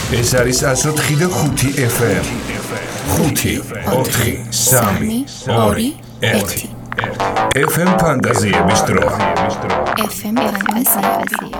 ეს არის 104.5 FM. 5 4 3 2 1 FM ფანტაზიების დრო. FM ფანტაზიები.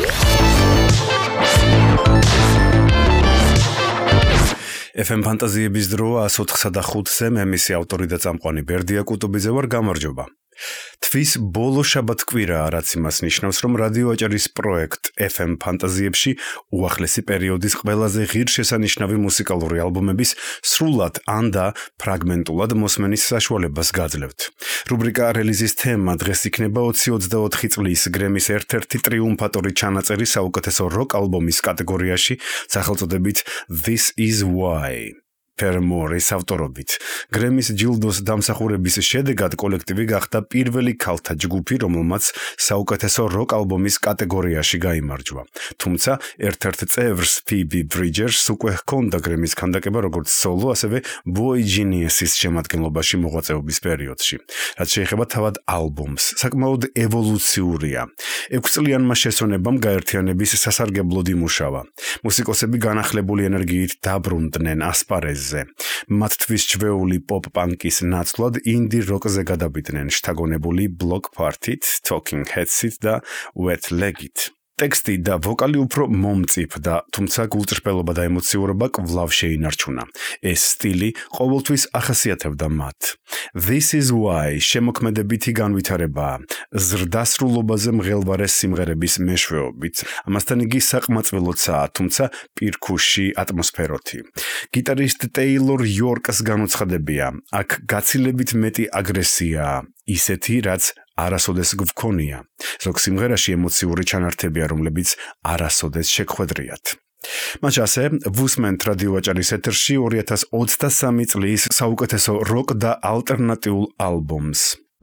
FM ფანტაზიების დრო 104-5-ზე მე მისი ავტორი და წამყვანი ბერდია კუტუბიძე ვარ, გამარჯობა. თვის ბოლო შაბათ-კვირაა, რაც იმას ნიშნავს, რომ რადიო აჭარის პროექტ FM ფანტაზიებში უახლესი პერიოდის ყველაზე ღირსშესანიშნავი მუსიკალური ალბომების სრულად ან და ფრაგმენტულად მოსმენის საშუალებას გაძლევთ. რუბრიკა რელიზის თემა დღეს იქნება 2024 წლის გრემის ერთ-ერთი ტრიუმფატორი ჩანაწერი საუკეთესო როკ ალბომის კატეგორიაში სახელწოდებით This Is Why. Paramore-ის ავტორობით. გრემის ჯილდოს დამსახურების შედეგად კოლექტივი გახდა პირველი ქალთა ჯგუფი, რომელმაც საუკეთესო როკ ალბომის კატეგორიაში გაიმარჯვა. თუმცა ერთ-ერთ წევრს Phoebe Bridgers უკვე ჰქონდა გრემის ქანდაკება როგორც სოლო, ასევე Boy Genius-ის შემადგენლობაში მოღვაწეობის პერიოდში. რაც შეეხება თავად ალბომს, საკმაოდ ევოლუციურია. 6 წლიანმა შესონებამ გაერთიანების სასარგებლოდ იმუშავა. მუსიკოსები განახლებული ენერგიით დაბრუნდნენ ასპარეზზე. მათთვის ჩვეული პოპ-პანკის ნაცვლად ინდი როკზე გადავიდნენ შთაგონებული Block Party-ით, Talking Heads-ით და Wet Leg-ით. ტექსტი და ვოკალი უფრო მომწიფდა, თუმცა გულწრფელობა და ემოციურობა კვლავ შეინარჩუნა. ეს სტილი ყოველთვის ახასიათებდა მათ. This is why შემოქმედებითი განვითარებაა, ზრდასრულობაზე მღელვარე სიმღერების მეშვეობით. ამასთან იგი საყმაწვილოცაა, თუმცა პირქუში ატმოსფეროთი. გიტარისტ ტეილორ იორკს განუცხადებია, აქ გაცილებით მეტი აგრესიაა, ისეთი, რაც არასოდეს გვქონია. ზოგ სიმღერაში ემოციური ჩანართებია, რომლებიც არასოდეს შეგხვედრიათ. მათ ასე ვუსმენთ რადიო აჭარის ეთერში 2023 წლის საუკეთესო როკ და ალტერნატიულ ალბომს.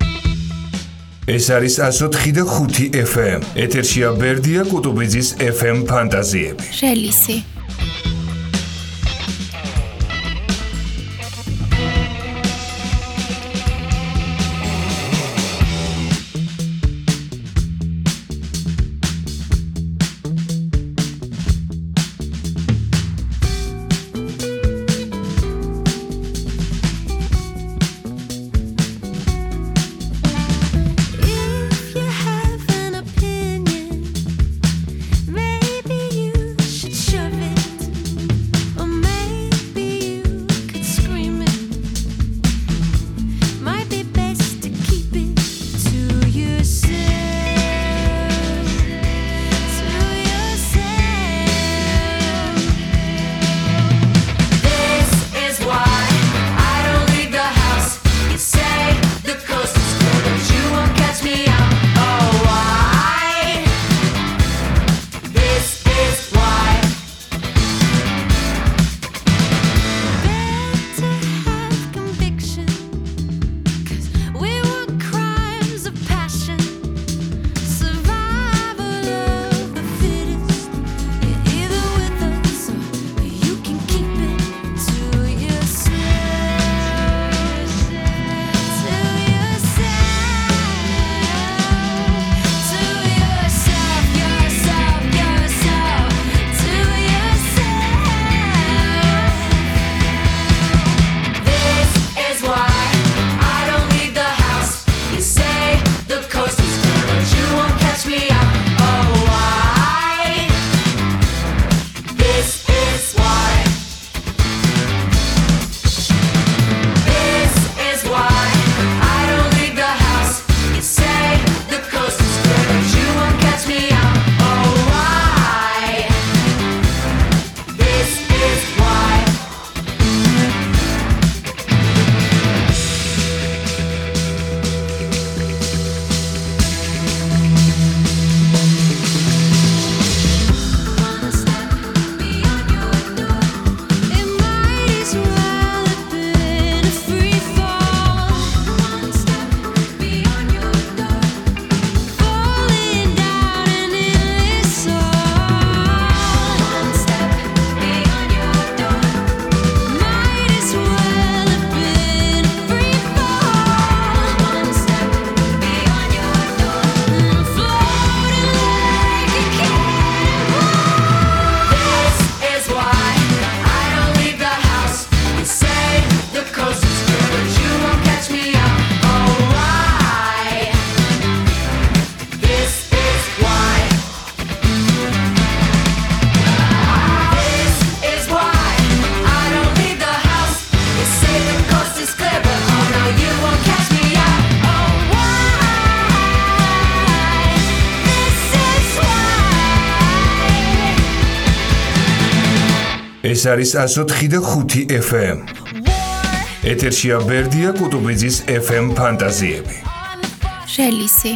ეს არის 104.5 FM. ეთერშია ბერდია კუტუბიძის FM ფანტაზიები. რელისი. Maybe you should shove it ეს არის 104.5 FM. ეთერშია ბერდია კუტუბიძის FM ფანტაზიები. შელისი.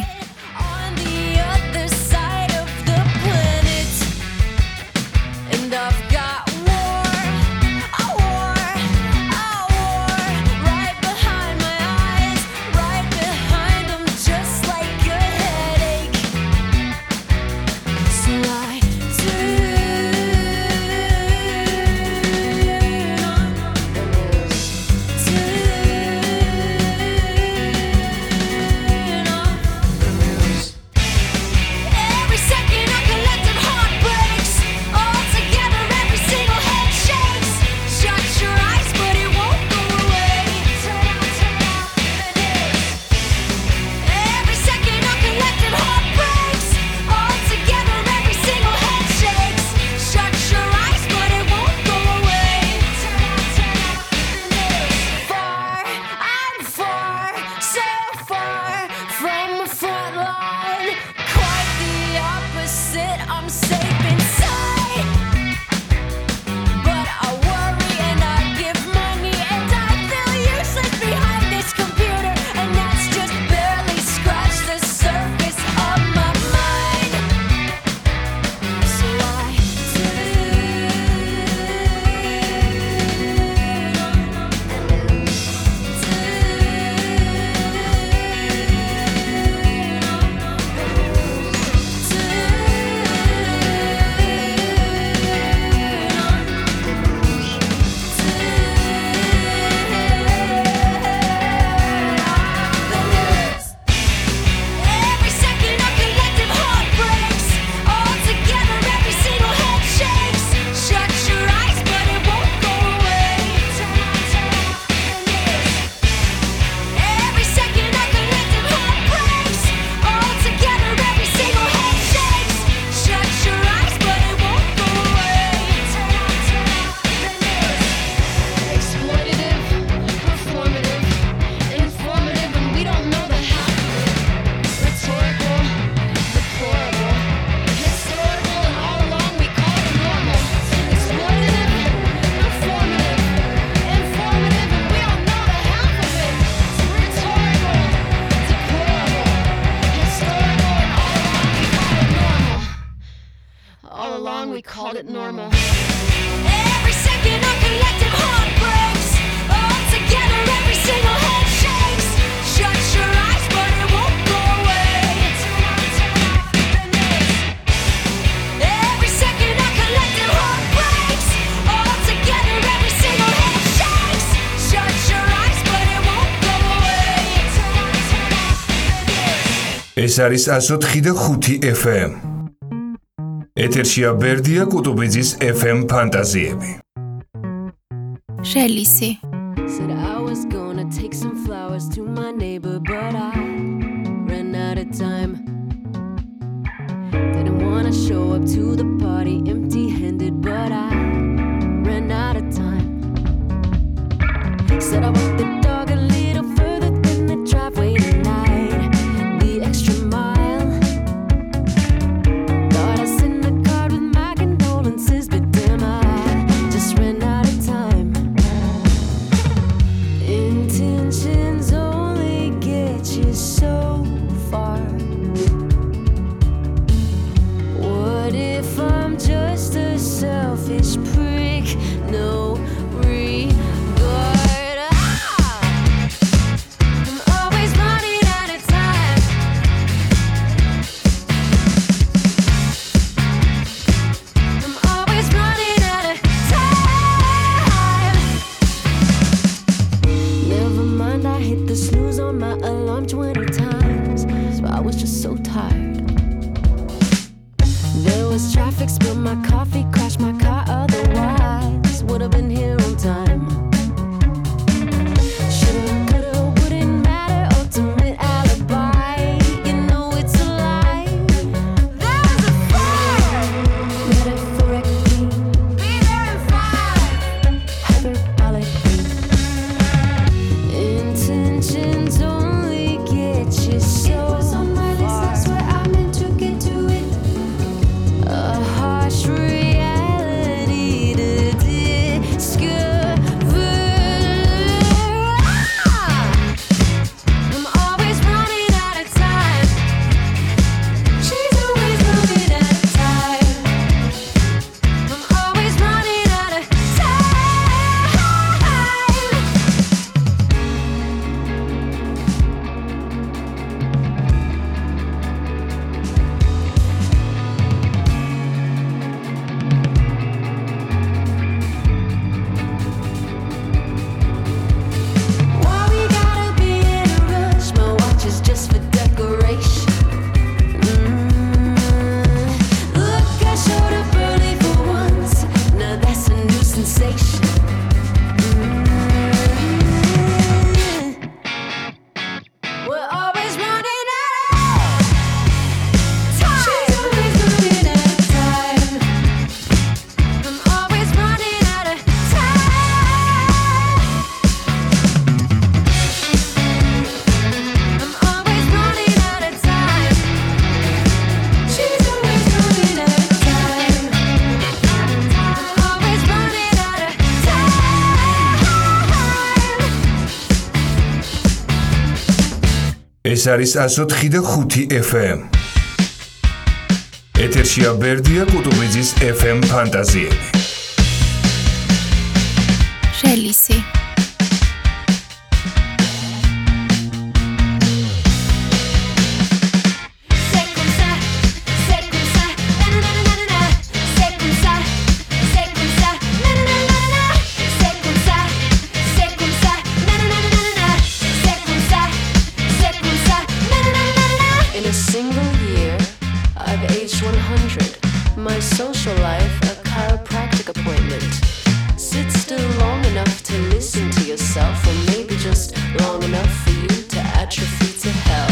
ეს არის 104.5 FM. ეთერშია ბერდია კუტუბიძის FM ფანტაზიები. შელისი. Said I was gonna take some flowers to my neighbor, but I ran out of time. Didn't wanna show up to the party empty-handed, but I ran out of time. Said I walked the dog a little further than the driveway tonight, the extra mile. Thought I sent a card with my condolences, but damn, I just ran out of time. Intentions only get you so far. What if I'm just a ეს არის 104.5 FM. ეთერშია ბერდია კუტუბიძის FM ფანტაზიები. შელისი. My social life, a chiropractic appointment. Sit still long enough to listen to yourself, or maybe just long enough for you to atrophy to hell.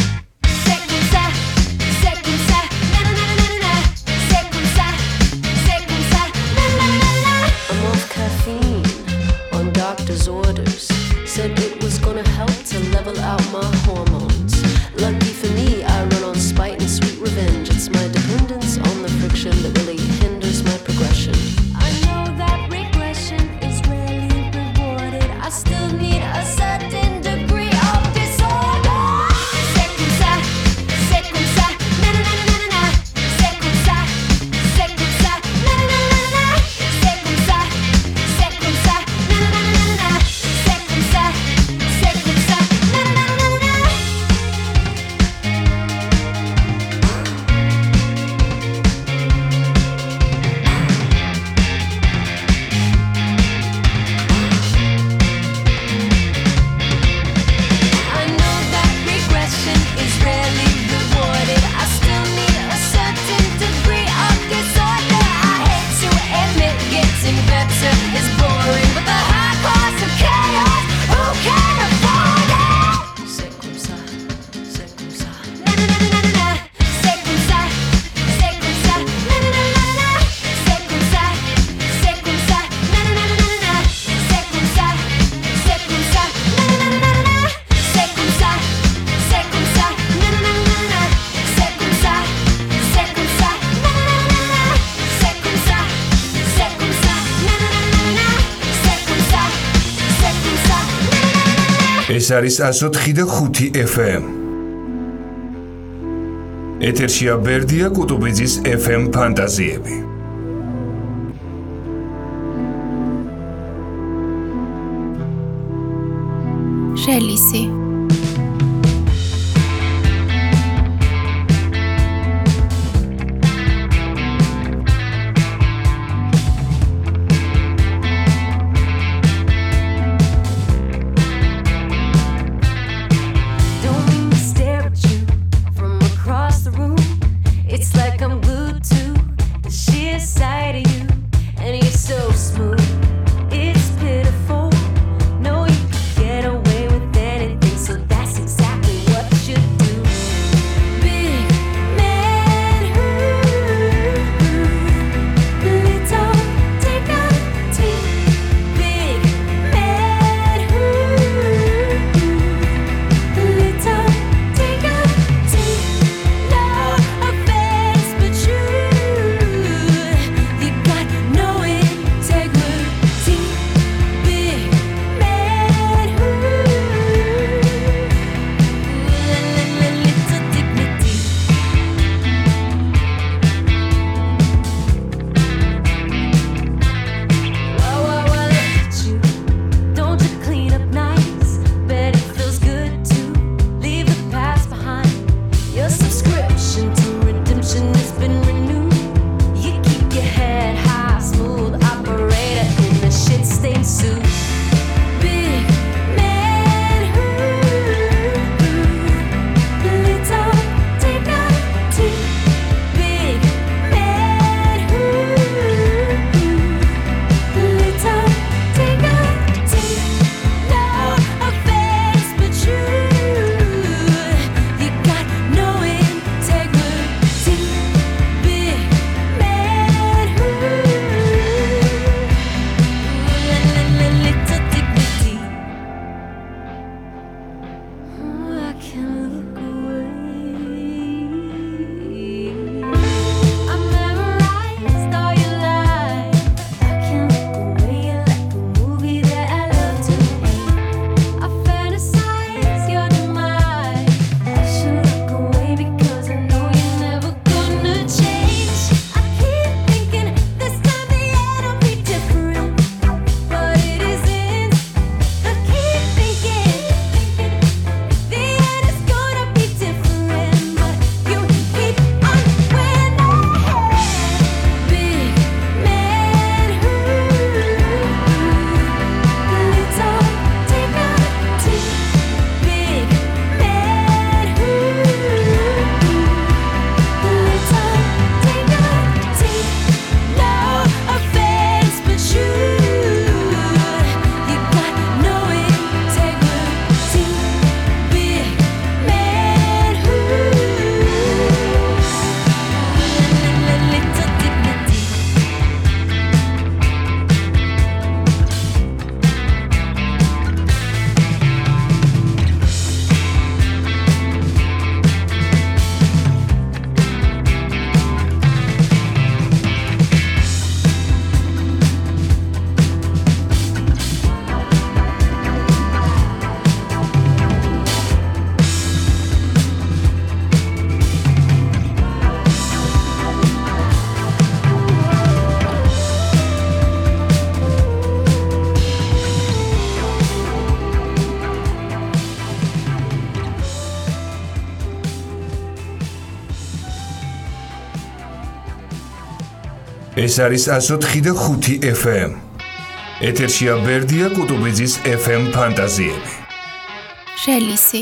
I'm off caffeine on doctor's orders. Said it was gonna help to level out my hormones. Lucky for me, I run on spite and sweet revenge. It's my dependence on the friction that really hinders my progression. I know that regression is rarely rewarded. I still need a certain degree of disorder. C'est comme ça, na na na na na na. C'est comme ça, na na na na na. C'est comme ça, na na na na na. C'est comme ça, na na na na na. I know that regression is rarely rewarded. I still need a certain degree of disorder. I hate to admit getting better is boring, but the high cost of chaos, who can afford it? C'est comme ça, na na na na na na. C'est comme ça, na na na na na. C'est comme ça, na na na na na. C'est comme ça, na na na na na. C'est comme ça, na na na na na. C'est comme ça, na na na na na. C'est comme ça, na na na na na. C'est comme ça, na na na na na. ეს არის 104.5 FM. ეთერშია ბერდია კუტუბიძის FM ფანტაზიები. შელისი. Don't mean to stare at you from across the room. It's like I'm glued to the sheer sight of you, and you're so smooth. It's pitiful. No, you can get away with anything ეს არის 104.5 FM. ეთერშია ბერდია კუტუბიძის FM ფანტაზიები. შელისი.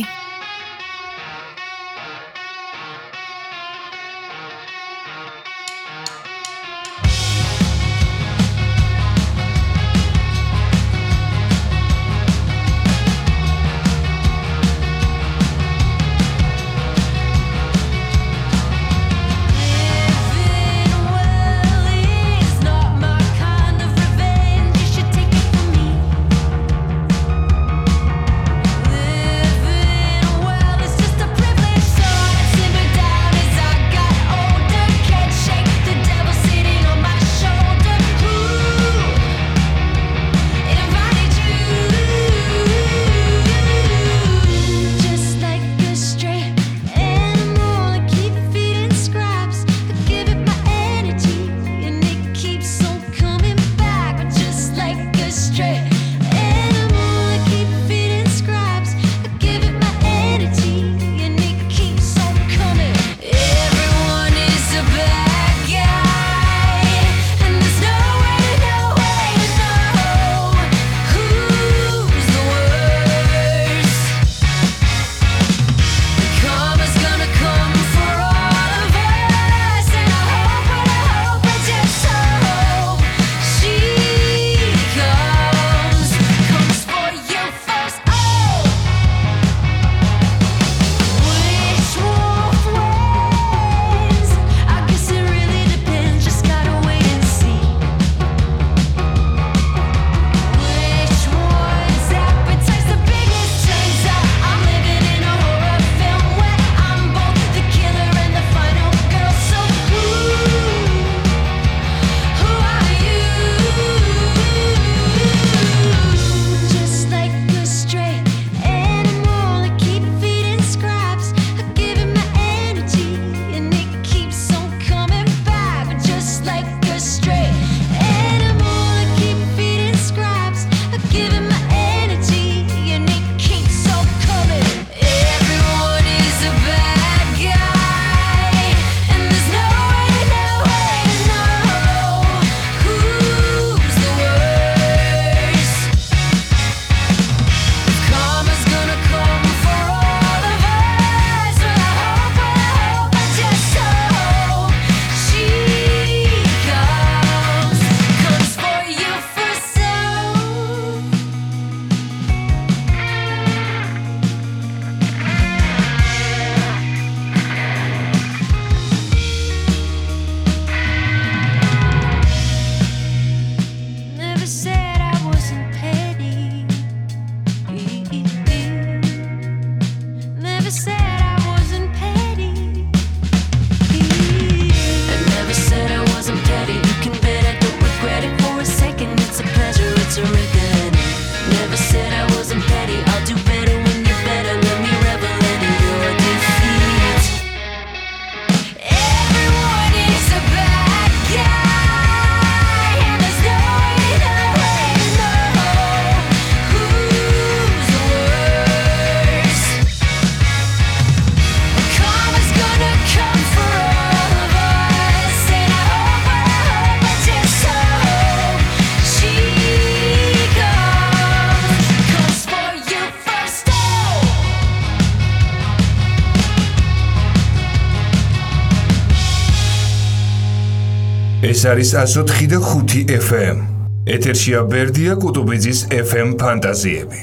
ეს არის 104.5 FM. ეთერშია ბერდია კუტუბიძის FM ფანტაზიები.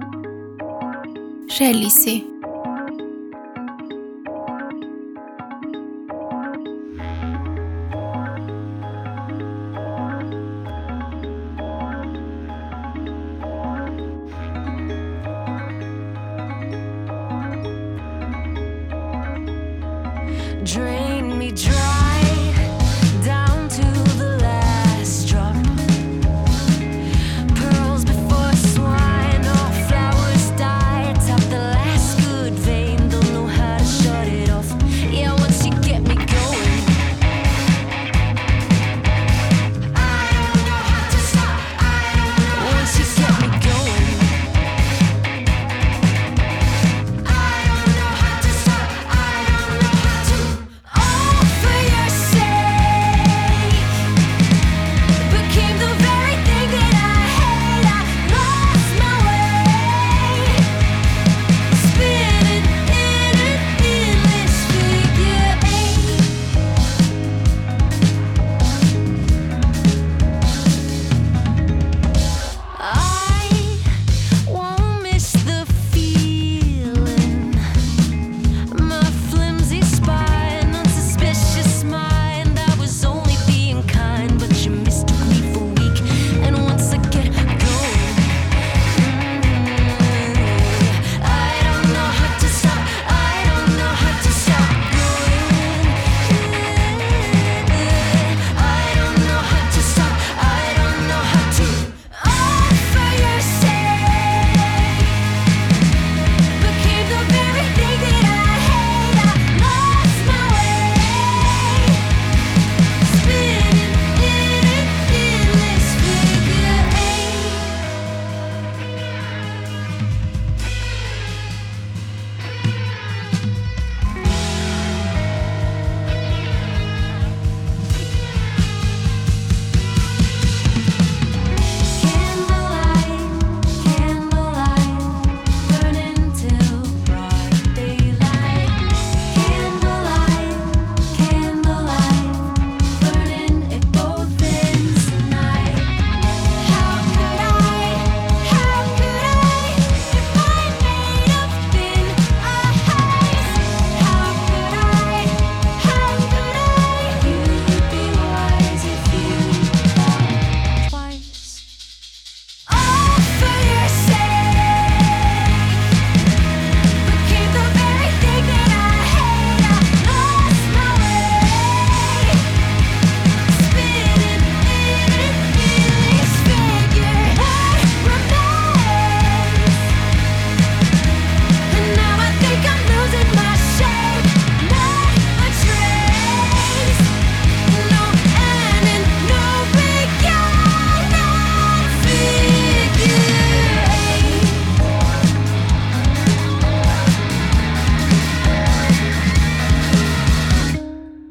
შელისი. Drain me dry down to the last drop. Pearls before swine, all flowers die. Top the last school.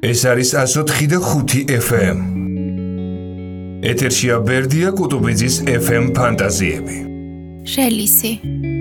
ეს არის 104.5 FM. ეთერშია ბერდია კუტუბიძის FM ფანტაზიები. შელისი.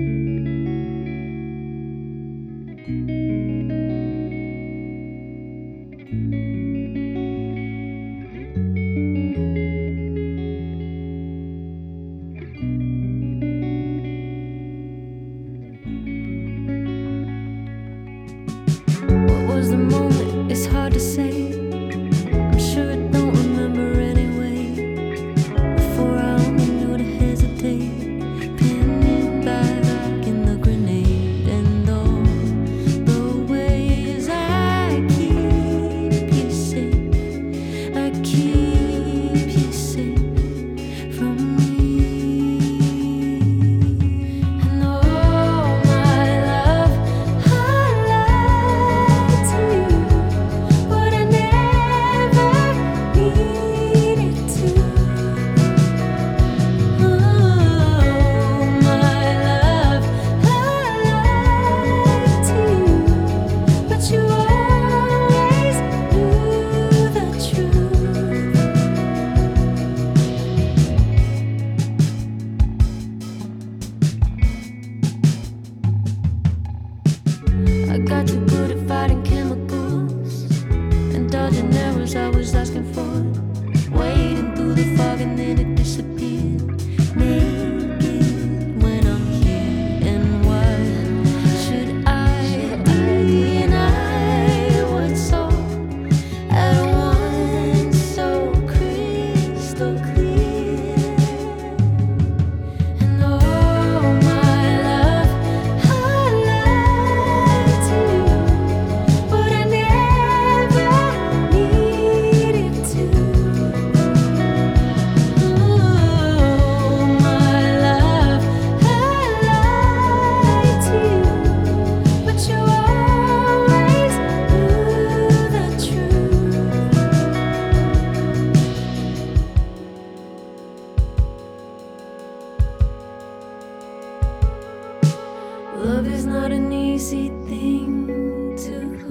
Love is not an easy thing to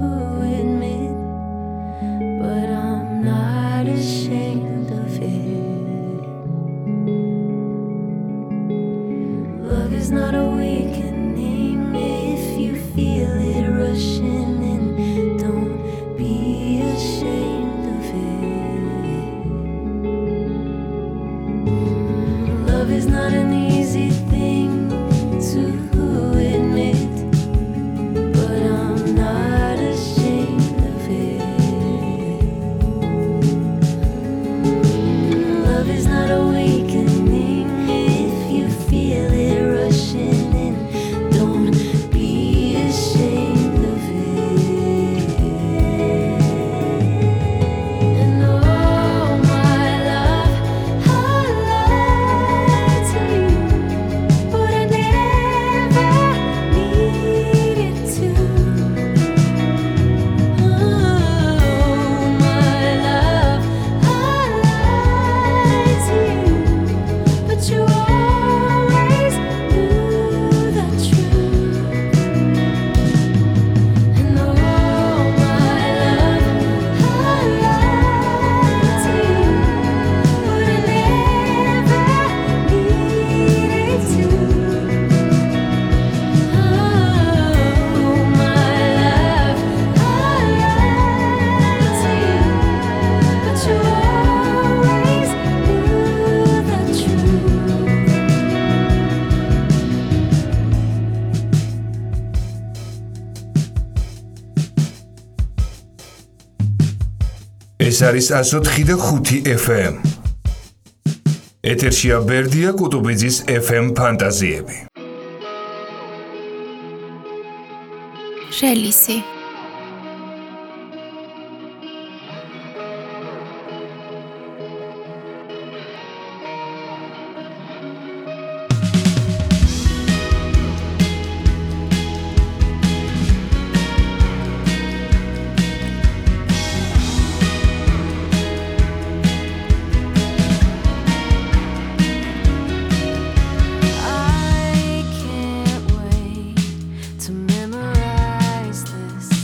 admit, but I'm not ashamed of it. Love is not awakening if you feel it rushing in. Don't be ashamed of it. Love is not an easy thing to admit, but I'm not ashamed of it. Love is not awakening if you feel it rushing in. Don't be ashamed of it. And oh my love, I lied to you, but I never needed to. Oh my love, I lied to you, but you always knew the truth. And oh my love, I lied to you, but I never needed to. Oh my love, I lied to you, but you always knew the truth. ეს არის 104.5 FM. ეთერშია ბერდია კუტუბიძის FM ფანტაზიები. შელისი. I can't wait to memorize this.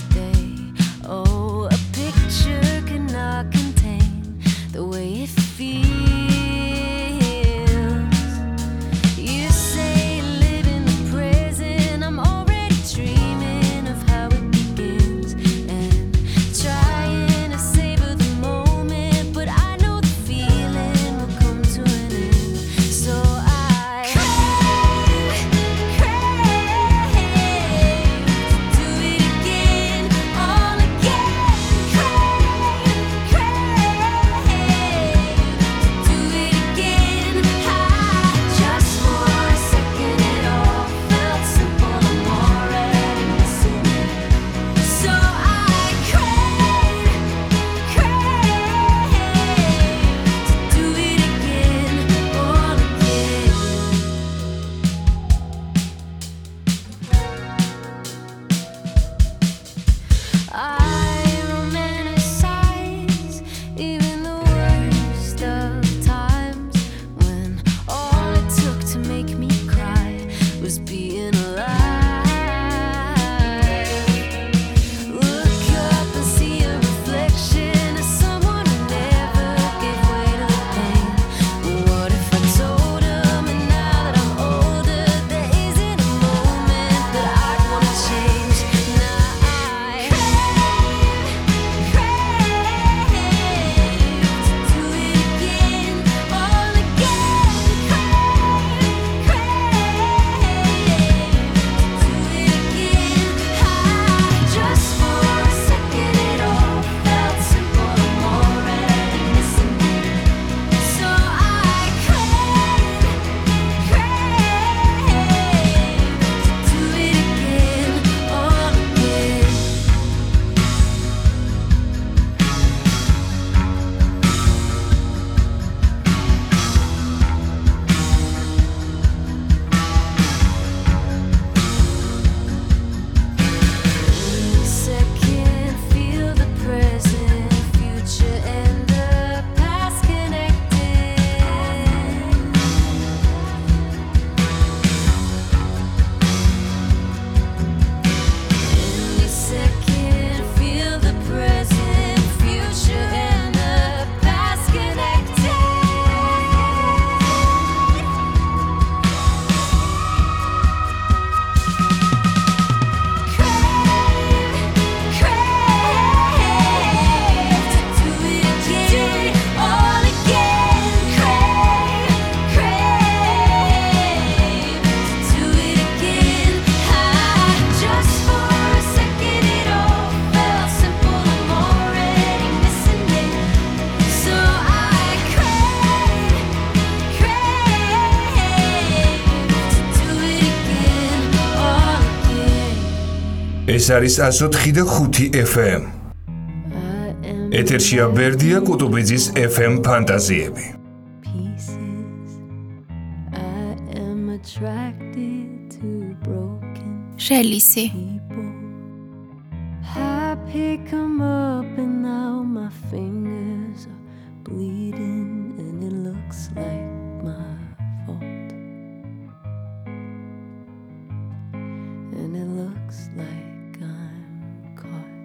ეს არის 104.5 FM. ეთერშია ბერდია კუტუბიძის FM ფანტაზიები. შელისი. I pick 'em up and now my fingers are bleeding and it looks like my fault. And it looks like I'm caught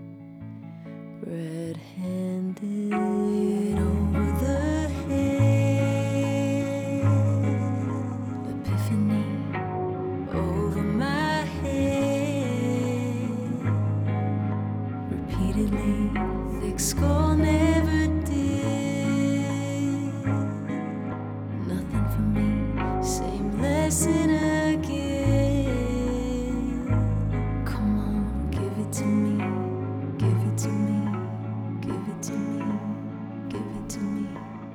red-handed over the head. Epiphany over my head. Repeatedly, thick skull never did. Nothing for me, same lesson again. Come on, give it to me, give it to me, give it to me, give it to me.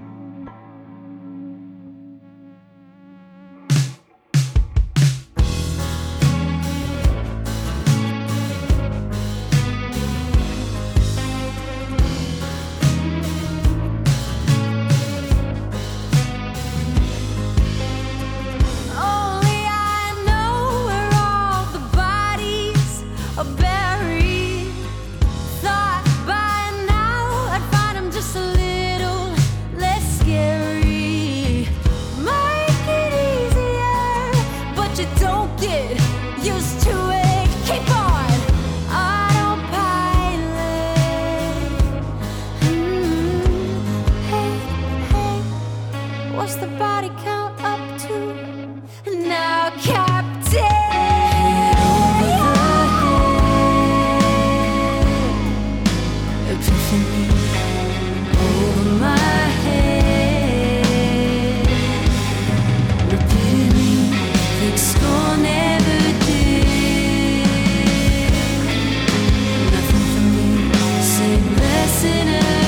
Only I know where all the bodies are buried. Thought by now I'd find 'em just a little less scary. Make it easier, but you don't get used to it. Keep on autopilot. Hey, hey, what's the body count up to? Now, Captain. Epiphany over my head. Repeatedly, thick skull never did. Nothing for me, same lesson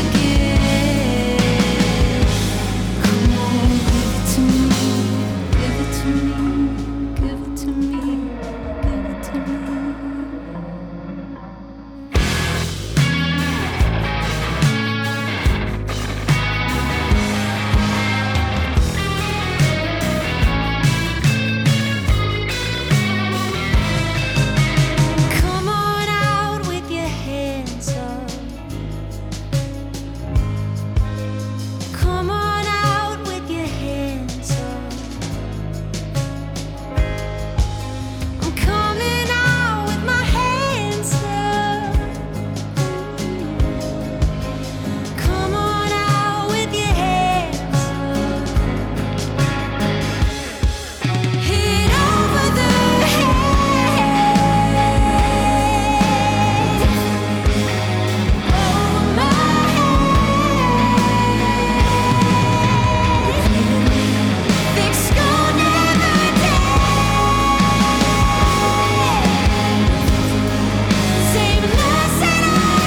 again. Come on, give it to me, give it to me, give it to me, give it to me. Come on out with your hands up. Come on out with your hands up. I'm coming out with my hands up. Come on out with your hands up. Hit over the head. Over my head. Thick skull never dead. Same lesson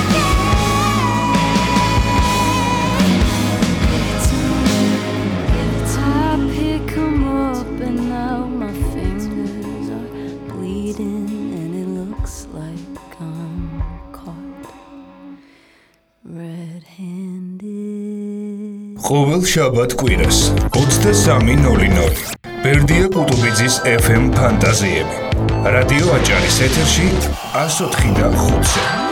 again. I pick 'em up and now my fingers are bleeding and it looks like I'm caught red-handed. ყოველ შაბათ კვირას 23:00 ბერდია კუტუბიძის FM ფანტაზიები. რადიო აჭარის ეთერში 104.5.